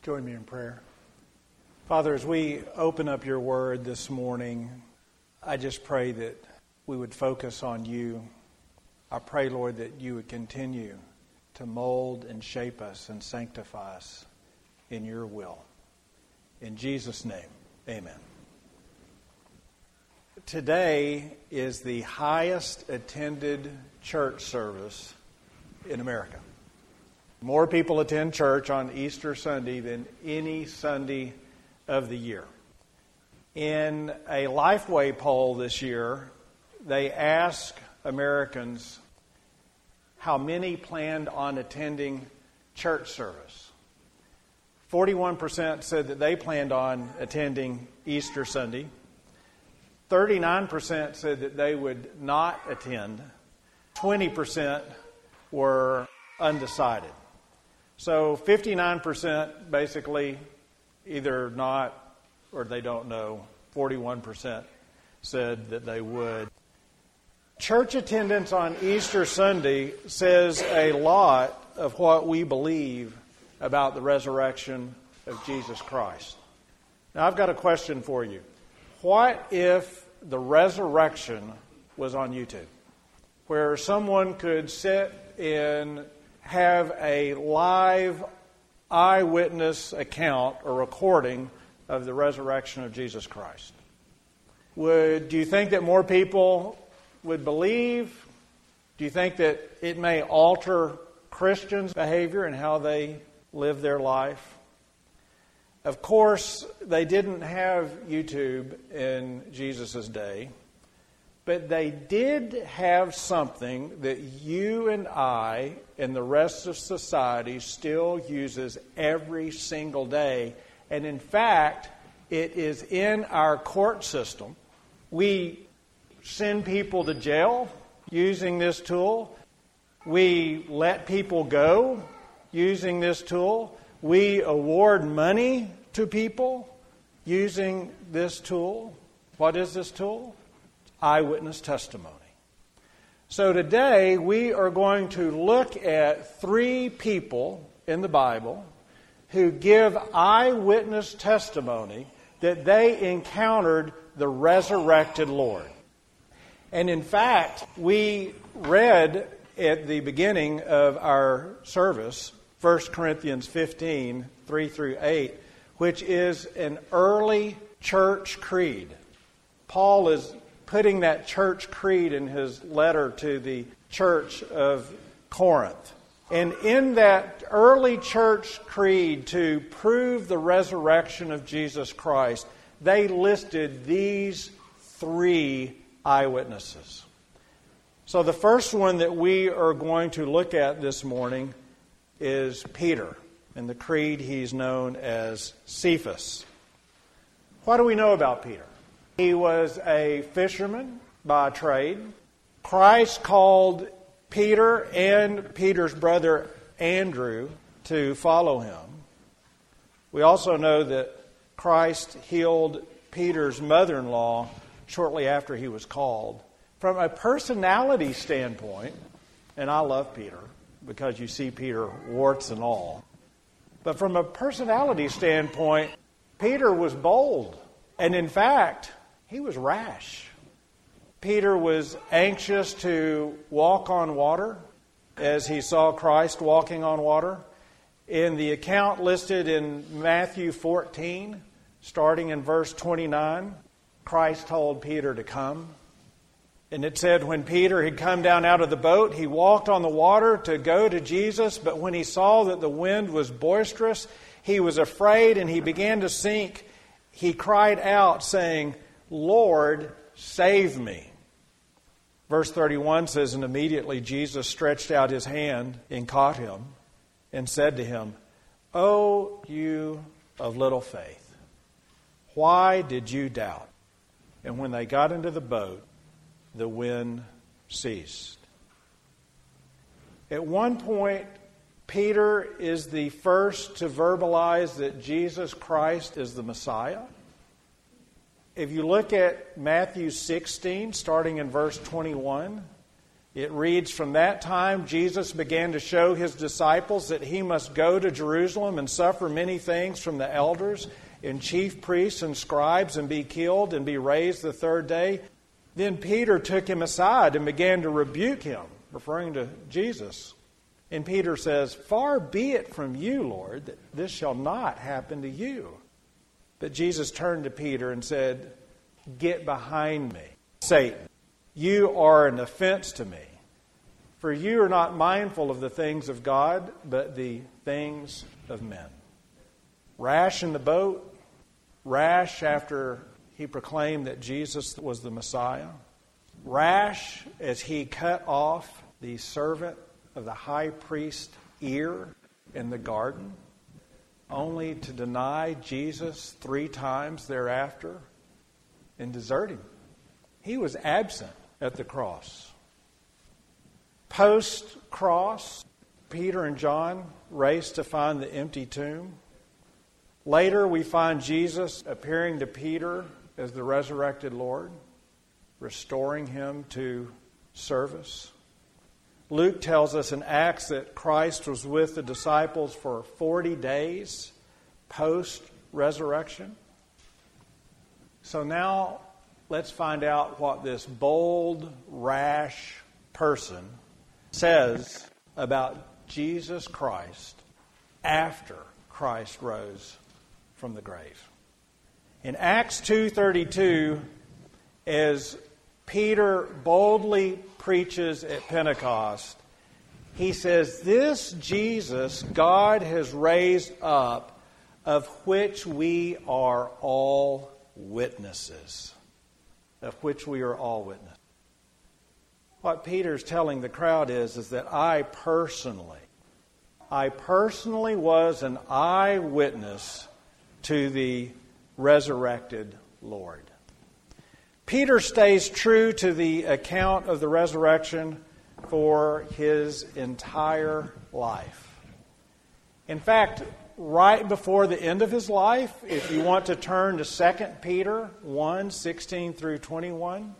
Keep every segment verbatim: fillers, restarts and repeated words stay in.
Join me in prayer. Father, as we open up your word this morning, I just pray that we would focus on you. I pray, Lord, that you would continue to mold and shape us and sanctify us in your will. In Jesus' name, amen. Today is the highest attended church service in America. More people attend church on Easter Sunday than any Sunday of the year. In a Lifeway poll this year, they asked Americans how many planned on attending church service. forty-one percent said that they planned on attending Easter Sunday. thirty-nine percent said that they would not attend. twenty percent were undecided. So fifty-nine percent basically either not or they don't know. forty-one percent said that they would. Church attendance on Easter Sunday says a lot of what we believe about the resurrection of Jesus Christ. Now, I've got a question for you. What if the resurrection was on YouTube, where someone could sit and have a live eyewitness account or recording of the resurrection of Jesus Christ? Would do you think that more people would believe? Do you think that it may alter Christians' behavior and how they live their life? Of course, they didn't have YouTube in Jesus' day, but they did have something that you and I and the rest of society still uses every single day. And in fact, it is in our court system. We send people to jail using this tool. We let people go using this tool. We award money to people using this tool. What is this tool? Eyewitness testimony. So today we are going to look at three people in the Bible who give eyewitness testimony that they encountered the resurrected Lord. And in fact, we read at the beginning of our service, First Corinthians fifteen, three through eight, which is an early church creed. Paul is putting that church creed in his letter to the church of Corinth. And in that early church creed, to prove the resurrection of Jesus Christ, they listed these three eyewitnesses. So the first one that we are going to look at this morning is Peter. In the creed, he's known as Cephas. What do we know about Peter? He was a fisherman by trade. Christ called Peter and Peter's brother Andrew to follow him. We also know that Christ healed Peter's mother-in-law shortly after he was called. From a personality standpoint, and I love Peter because you see Peter warts and all, but from a personality standpoint, Peter was bold. And in fact, he was rash. Peter was anxious to walk on water as he saw Christ walking on water. In the account listed in Matthew fourteen, starting in verse twenty-nine, Christ told Peter to come. And it said when Peter had come down out of the boat, he walked on the water to go to Jesus. But when he saw that the wind was boisterous, he was afraid and he began to sink. He cried out, saying, "Lord, save me." Verse thirty-one says, and immediately Jesus stretched out his hand and caught him and said to him, "O you of little faith, why did you doubt?" And when they got into the boat, the wind ceased. At one point, Peter is the first to verbalize that Jesus Christ is the Messiah. If you look at Matthew sixteen, starting in verse twenty-one, It reads, "From that time Jesus began to show his disciples that he must go to Jerusalem and suffer many things from the elders and chief priests and scribes and be killed and be raised the third day." Then Peter took him aside and began to rebuke him, referring to Jesus. And Peter says, "Far be it from you, Lord, that this shall not happen to you." But Jesus turned to Peter and said, "Get behind me, Satan. You are an offense to me, for you are not mindful of the things of God, but the things of men." Rash in the boat, rash after he proclaimed that Jesus was the Messiah, rash as he cut off the servant of the high priest's ear in the garden, only to deny Jesus three times thereafter and desert him. He was absent at the cross. Post-cross, Peter and John race to find the empty tomb. Later, we find Jesus appearing to Peter as the resurrected Lord, restoring him to service. Luke tells us in Acts that Christ was with the disciples for forty days post-resurrection. So now let's find out what this bold, rash person says about Jesus Christ after Christ rose from the grave. In Acts two thirty-two, as Peter boldly preaches at Pentecost, he says, "This Jesus God has raised up, of which we are all witnesses." Of which we are all witnesses. What Peter's telling the crowd is, is that I personally, I personally was an eyewitness to the resurrected Lord. Peter stays true to the account of the resurrection for his entire life. In fact, right before the end of his life, if you want to turn to Second Peter one, sixteen through twenty-one,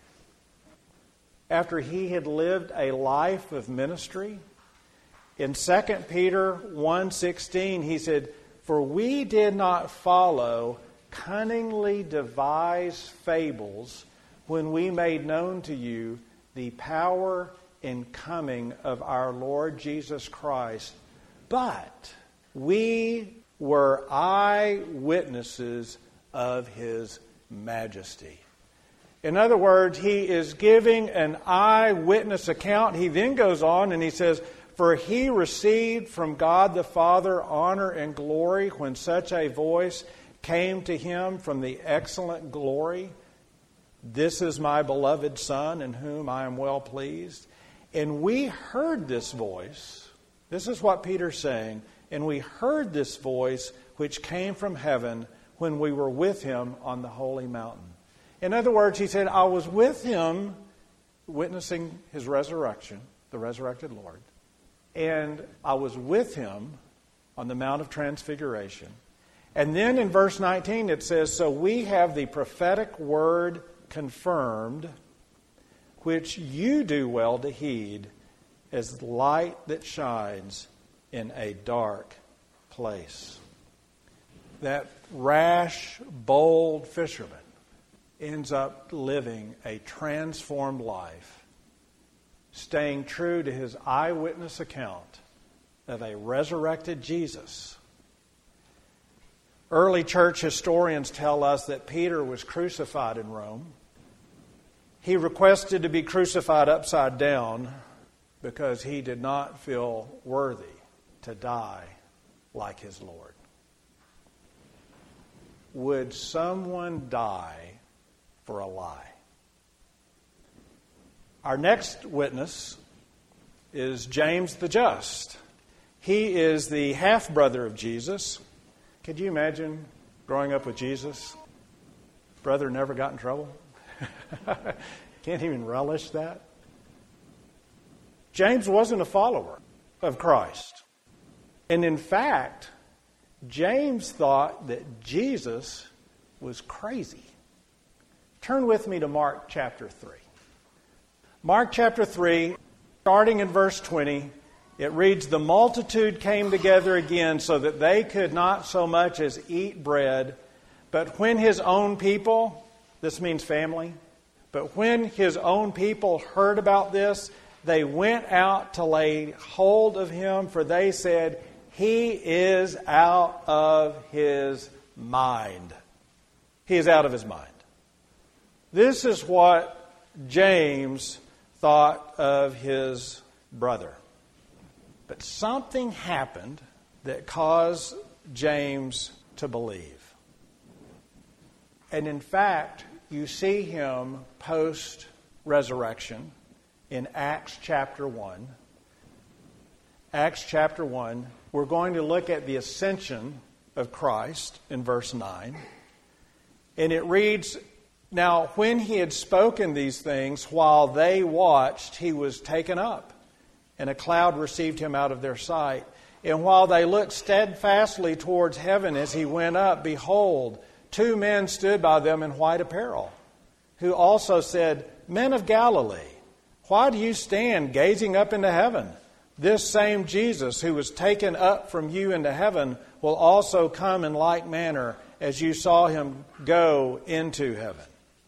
after he had lived a life of ministry, in Second Peter one, sixteen, he said, "For we did not follow cunningly devised fables when we made known to you the power and coming of our Lord Jesus Christ, but we were eyewitnesses of his majesty." In other words, he is giving an eyewitness account. He then goes on and he says, "For he received from God the Father honor and glory when such a voice came to him from the excellent glory. This is my beloved Son in whom I am well pleased. And we heard this voice." This is what Peter's saying. "And we heard this voice which came from heaven when we were with him on the holy mountain." In other words, he said, I was with him witnessing his resurrection, the resurrected Lord. And I was with him on the Mount of Transfiguration. And then in verse nineteen it says, "So we have the prophetic word confirmed, which you do well to heed, as light that shines in a dark place." That rash, bold fisherman ends up living a transformed life, staying true to his eyewitness account of a resurrected Jesus. Early church historians tell us that Peter was crucified in Rome. He requested to be crucified upside down because he did not feel worthy to die like his Lord. Would someone die for a lie? Our next witness is James the Just. He is the half-brother of Jesus. Could you imagine growing up with Jesus? Brother never got in trouble. Can't even relish that. James wasn't a follower of Christ. And in fact, James thought that Jesus was crazy. Turn with me to Mark chapter three. Mark chapter three, starting in verse twenty, it reads, "The multitude came together again so that they could not so much as eat bread. But when his own people," this means family, "but when his own people heard about this, they went out to lay hold of him, for they said, 'He is out of his mind.'" He is out of his mind. This is what James thought of his brother. But something happened that caused James to believe. And in fact, you see him post-resurrection in Acts chapter one. Acts chapter one, we're going to look at the ascension of Christ in verse nine. And it reads, "Now when he had spoken these things, while they watched, he was taken up, and a cloud received him out of their sight. And while they looked steadfastly towards heaven as he went up, behold, two men stood by them in white apparel, who also said, 'Men of Galilee, why do you stand gazing up into heaven? This same Jesus who was taken up from you into heaven will also come in like manner as you saw him go into heaven.'"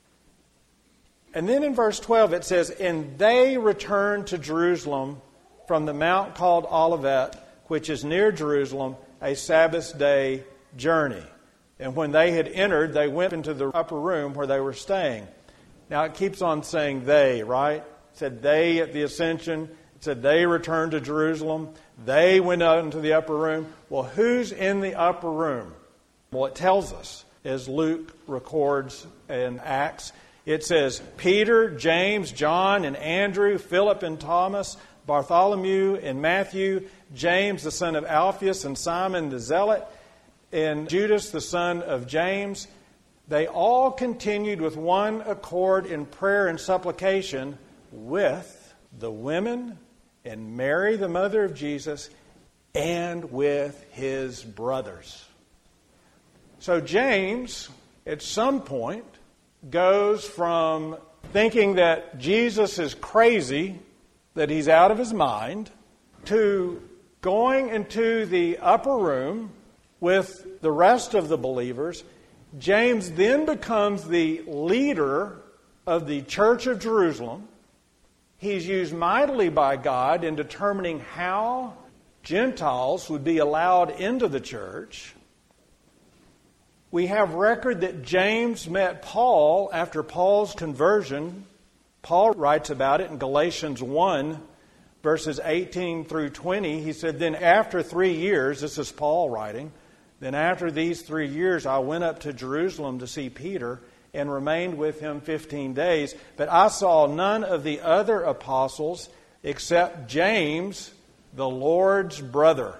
And then in verse twelve it says, "And they returned to Jerusalem from the mount called Olivet, which is near Jerusalem, a Sabbath day journey. And when they had entered, they went into the upper room where they were staying." Now it keeps on saying they, right? It said they at the ascension. It said they returned to Jerusalem. They went out into the upper room. Well, who's in the upper room? Well, it tells us, as Luke records in Acts. It says Peter, James, John, and Andrew, Philip and Thomas, Bartholomew and Matthew, James the son of Alphaeus and Simon the Zealot, and Judas the son of James. They all continued with one accord in prayer and supplication with the women and Mary, the mother of Jesus, and with his brothers. So James, at some point, goes from thinking that Jesus is crazy, that he's out of his mind, to going into the upper room with the rest of the believers. James then becomes the leader of the Church of Jerusalem. He's used mightily by God in determining how Gentiles would be allowed into the church. We have record that James met Paul after Paul's conversion. Paul writes about it in Galatians one, verses eighteen through twenty. He said, "Then after three years," this is Paul writing, "then after these three years I went up to Jerusalem to see Peter and remained with him fifteen days. But I saw none of the other apostles except James, the Lord's brother."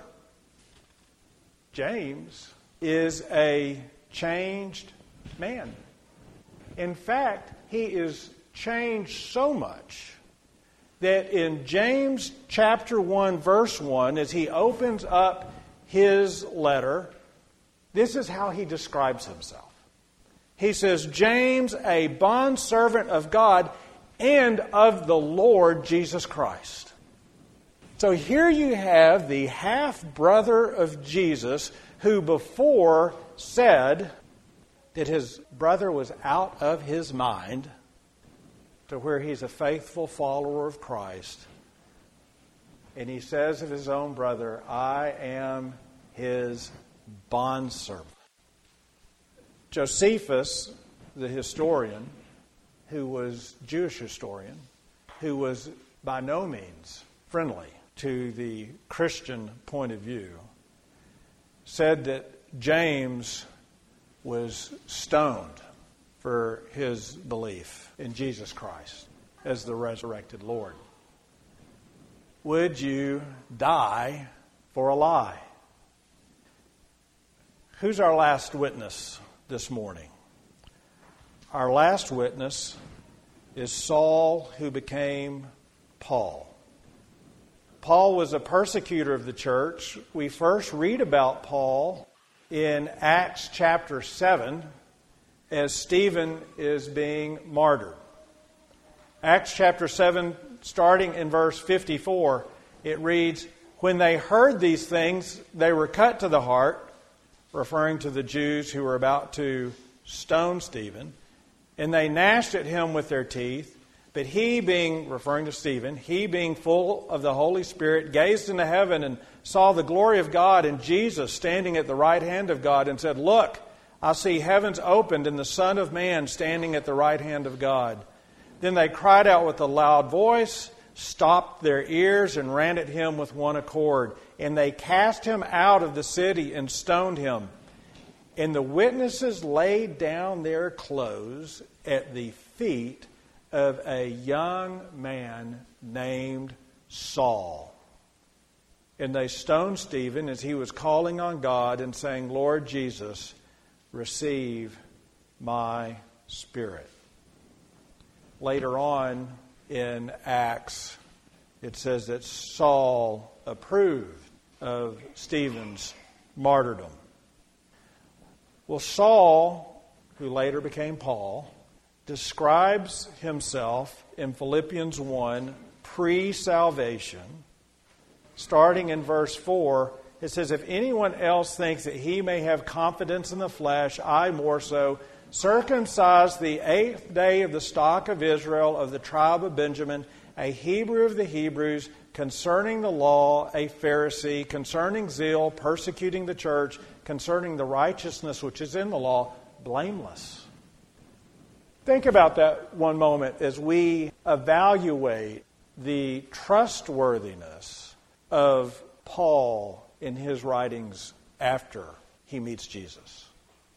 James is a changed man. In fact, he is changed so much that in James chapter one, verse one, as he opens up his letter, this is how he describes himself. He says, "James, a bondservant of God and of the Lord Jesus Christ." So here you have the half-brother of Jesus who before said that his brother was out of his mind, to where he's a faithful follower of Christ. And he says of his own brother, "I am his bondservant." Josephus, the historian, who was a Jewish historian, who was by no means friendly to the Christian point of view, said that James was stoned for his belief in Jesus Christ as the resurrected Lord. Would you die for a lie? Who's our last witness this morning? Our last witness is Saul, who became Paul. Paul was a persecutor of the church. We first read about Paul in Acts chapter seven as Stephen is being martyred. Acts chapter seven, starting in verse fifty-four, it reads, "When they heard these things, they were cut to the heart," referring to the Jews who were about to stone Stephen, "and they gnashed at him with their teeth. But he being," referring to Stephen, "he being full of the Holy Spirit, gazed into heaven and saw the glory of God and Jesus standing at the right hand of God, and said, 'Look, I see heavens opened and the Son of Man standing at the right hand of God.' Then they cried out with a loud voice, stopped their ears, and ran at him with one accord. And they cast him out of the city and stoned him. And the witnesses laid down their clothes at the feet of a young man named Saul. And they stoned Stephen as he was calling on God and saying, 'Lord Jesus, receive my spirit.'" Later on in Acts, it says that Saul approved of Stephen's martyrdom. Well, Saul, who later became Paul, describes himself in Philippians one, pre-salvation. Starting in verse four, it says, "If anyone else thinks that he may have confidence in the flesh, I more so, circumcised the eighth day of the stock of Israel, of the tribe of Benjamin, a Hebrew of the Hebrews, concerning the law, a Pharisee, concerning zeal, persecuting the church, concerning the righteousness which is in the law, blameless." Think about that one moment as we evaluate the trustworthiness of Paul in his writings after he meets Jesus.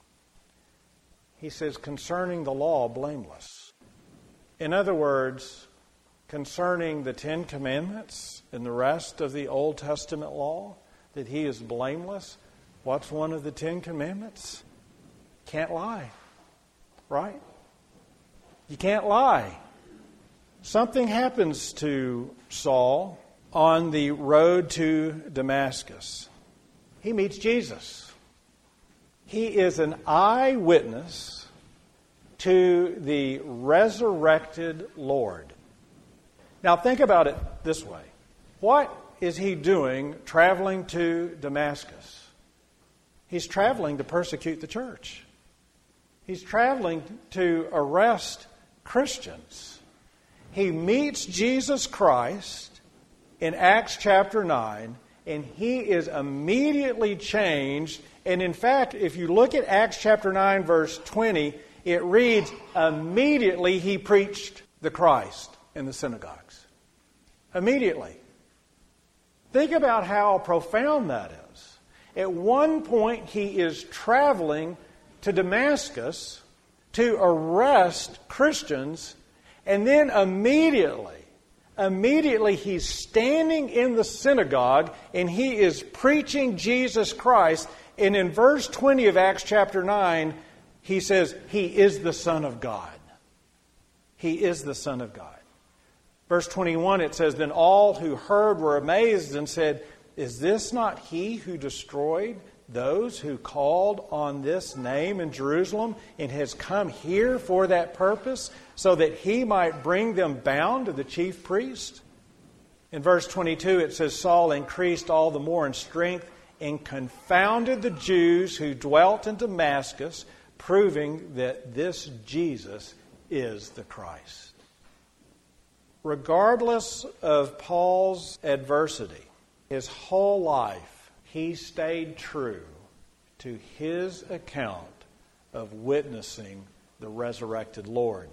He says, concerning the law, blameless. In other words, concerning the Ten Commandments and the rest of the Old Testament law, that he is blameless. What's one of the Ten Commandments? Can't lie. Right? You can't lie. Something happens to Saul on the road to Damascus. He meets Jesus. He is an eyewitness to the resurrected Lord. Now think about it this way. What is he doing traveling to Damascus? He's traveling to persecute the church. He's traveling to arrest Christians. He meets Jesus Christ in Acts chapter nine, and he is immediately changed. And in fact, if you look at Acts chapter nine, verse twenty, it reads, immediately he preached the Christ in the synagogues. Immediately. Think about how profound that is. At one point, he is traveling to Damascus to arrest Christians, and then immediately, immediately he's standing in the synagogue and he is preaching Jesus Christ. And in verse twenty of Acts chapter nine, he says, he is the Son of God. He is the Son of God. Verse twenty-one, it says, then all who heard were amazed and said, is this not he who destroyed those who called on this name in Jerusalem and has come here for that purpose, so that he might bring them bound to the chief priest? In verse twenty-two, it says, Saul increased all the more in strength and confounded the Jews who dwelt in Damascus, proving that this Jesus is the Christ. Regardless of Paul's adversity, his whole life, he stayed true to his account of witnessing the resurrected Lord.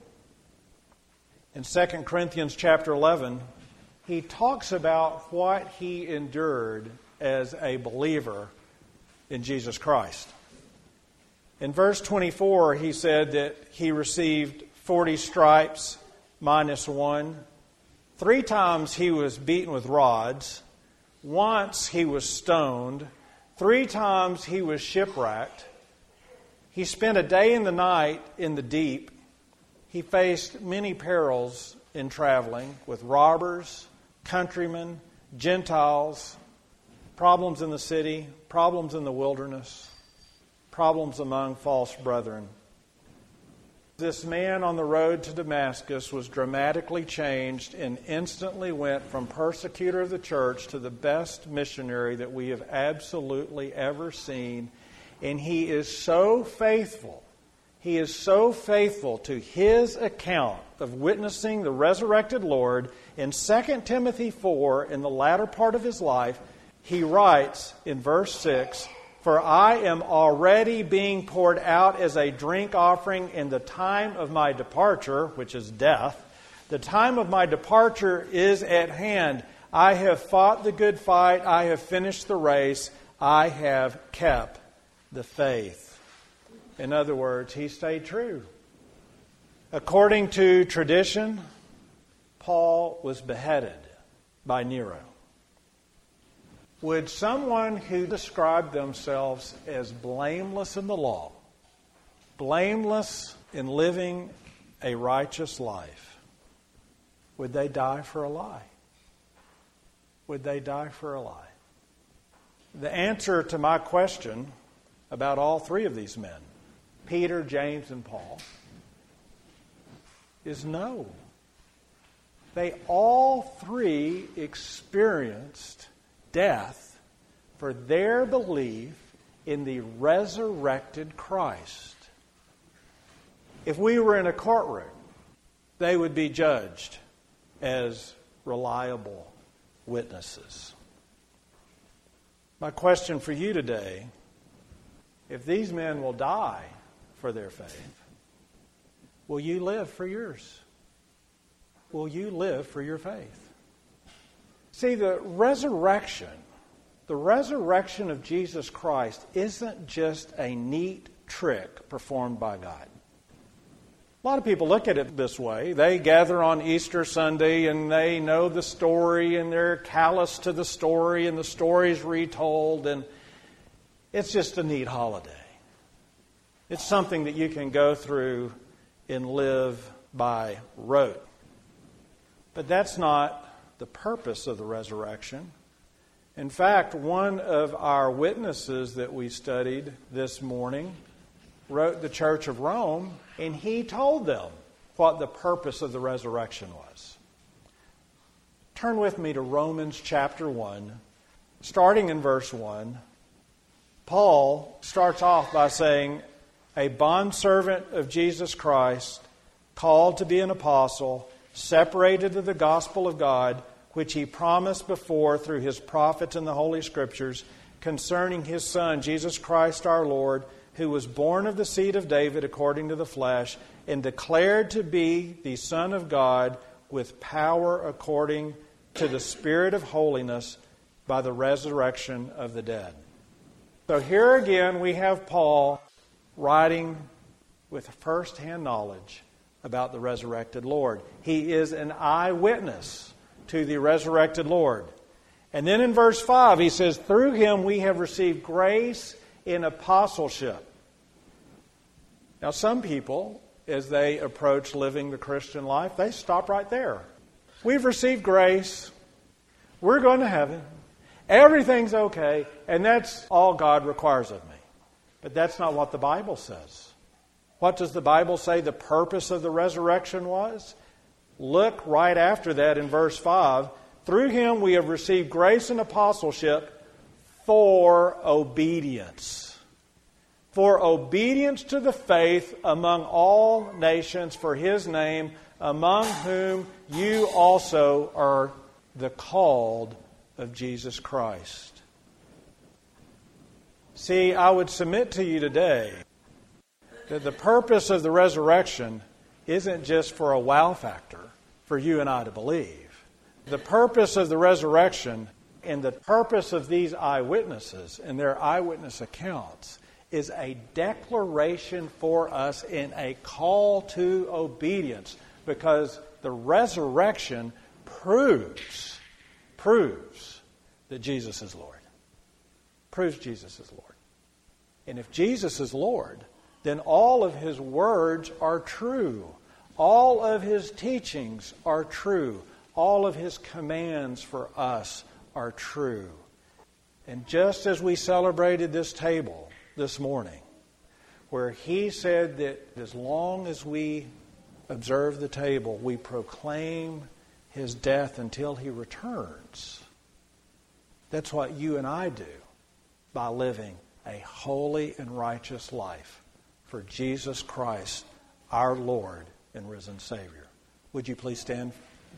In Second Corinthians chapter eleven, he talks about what he endured as a believer in Jesus Christ. In verse twenty-four, he said that he received forty stripes minus one. Three times he was beaten with rods. Once he was stoned. Three times he was shipwrecked. He spent a day and the night in the deep. He faced many perils in traveling with robbers, countrymen, Gentiles, problems in the city, problems in the wilderness, problems among false brethren. This man on the road to Damascus was dramatically changed and instantly went from persecutor of the church to the best missionary that we have absolutely ever seen. And he is so faithful. He is so faithful to his account of witnessing the resurrected Lord. In Second Timothy four, in the latter part of his life, he writes in verse six, "For I am already being poured out as a drink offering in the time of my departure," which is death. "The time of my departure is at hand. I have fought the good fight. I have finished the race. I have kept the faith." In other words, he stayed true. According to tradition, Paul was beheaded by Nero. Would someone who described themselves as blameless in the law, blameless in living a righteous life, would they die for a lie? Would they die for a lie? The answer to my question about all three of these men, Peter, James, and Paul, is no. They all three experienced death for their belief in the resurrected Christ. If we were in a courtroom, they would be judged as reliable witnesses. My question for you today, if these men will die for their faith, will you live for yours? Will you live for your faith? See, the resurrection, the resurrection of Jesus Christ isn't just a neat trick performed by God. A lot of people look at it this way. They gather on Easter Sunday and they know the story and they're callous to the story and the story's retold and it's just a neat holiday. It's something that you can go through and live by rote. But that's not the purpose of the resurrection. In fact, one of our witnesses that we studied this morning wrote the Church of Rome, and he told them what the purpose of the resurrection was. Turn with me to Romans chapter one, starting in verse one. Paul starts off by saying, "A bondservant of Jesus Christ, called to be an apostle, separated to the gospel of God, which he promised before through his prophets in the Holy Scriptures, concerning his Son, Jesus Christ our Lord, who was born of the seed of David according to the flesh, and declared to be the Son of God with power according to the Spirit of holiness by the resurrection of the dead." So here again we have Paul writing with first-hand knowledge about the resurrected Lord. He is an eyewitness to the resurrected Lord. And then in verse five he says, "Through him we have received grace in apostleship." Now some people, as they approach living the Christian life, they stop right there. We've received grace. We're going to heaven. Everything's okay. And that's all God requires of me. But that's not what the Bible says. What does the Bible say the purpose of the resurrection was? Look right after that in verse five. "Through him we have received grace and apostleship for obedience." For obedience to the faith among all nations for his name, among whom you also are the called of Jesus Christ. See, I would submit to you today that the purpose of the resurrection isn't just for a wow factor for you and I to believe. The purpose of the resurrection and the purpose of these eyewitnesses and their eyewitness accounts is a declaration for us and a call to obedience, because the resurrection proves, proves that Jesus is Lord. Proves Jesus is Lord. And if Jesus is Lord, then all of his words are true. All of his teachings are true. All of his commands for us are true. And just as we celebrated this table this morning, where he said that as long as we observe the table, we proclaim his death until he returns. That's what you and I do by living a holy and righteous life for Jesus Christ, our Lord and risen Savior. Would you please stand?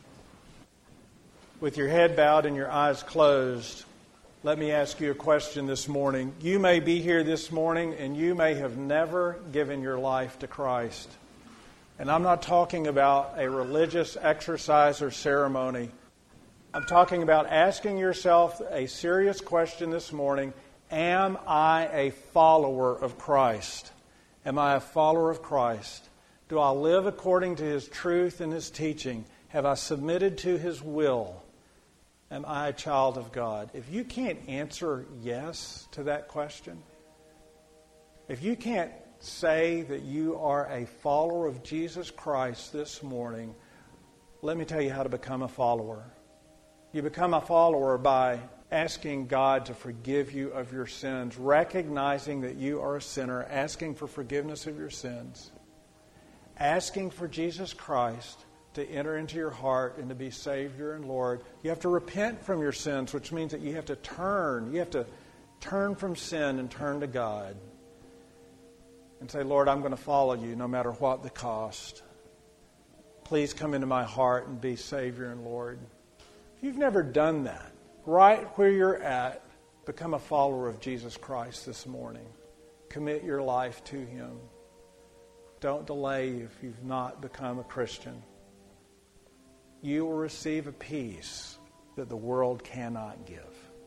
With your head bowed and your eyes closed, let me ask you a question this morning. You may be here this morning and you may have never given your life to Christ. And I'm not talking about a religious exercise or ceremony. I'm talking about asking yourself a serious question this morning. Am I a follower of Christ? Am I a follower of Christ? Do I live according to His truth and His teaching? Have I submitted to His will? Am I a child of God? If you can't answer yes to that question, if you can't say that you are a follower of Jesus Christ this morning, let me tell you how to become a follower. You become a follower by asking God to forgive you of your sins, recognizing that you are a sinner, asking for forgiveness of your sins, asking for Jesus Christ to enter into your heart and to be Savior and Lord. You have to repent from your sins, which means that you have to turn. You have to turn from sin and turn to God and say, Lord, I'm going to follow you no matter what the cost. Please come into my heart and be Savior and Lord. If you've never done that, right where you're at, become a follower of Jesus Christ this morning. Commit your life to Him. Don't delay if you've not become a Christian. You will receive a peace that the world cannot give.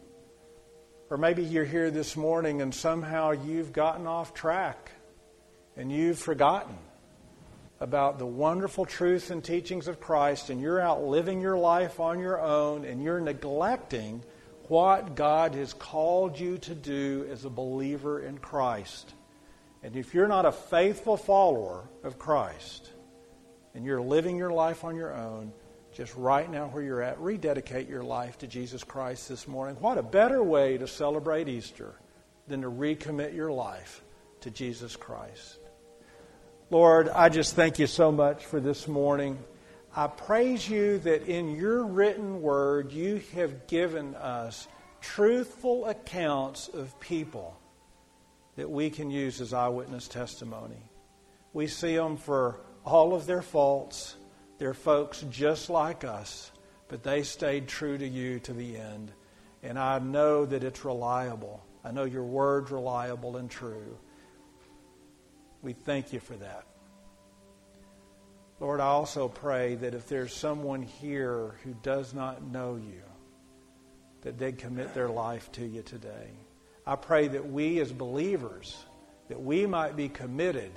Or maybe you're here this morning and somehow you've gotten off track and you've forgotten about the wonderful truths and teachings of Christ, and you're out living your life on your own and you're neglecting what God has called you to do as a believer in Christ. And if you're not a faithful follower of Christ and you're living your life on your own, just right now where you're at, rededicate your life to Jesus Christ this morning. What a better way to celebrate Easter than to recommit your life to Jesus Christ. Lord, I just thank you so much for this morning. I praise you that in your written word you have given us truthful accounts of people that we can use as eyewitness testimony. We see them for all of their faults. They're folks just like us, but they stayed true to you to the end. And I know that it's reliable. I know your word's reliable and true. We thank you for that. Lord, I also pray that if there's someone here who does not know you, that they'd commit their life to you today. I pray that we as believers, that we might be committed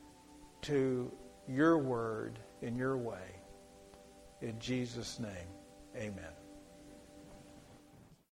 to your word in your way. In Jesus' name, amen.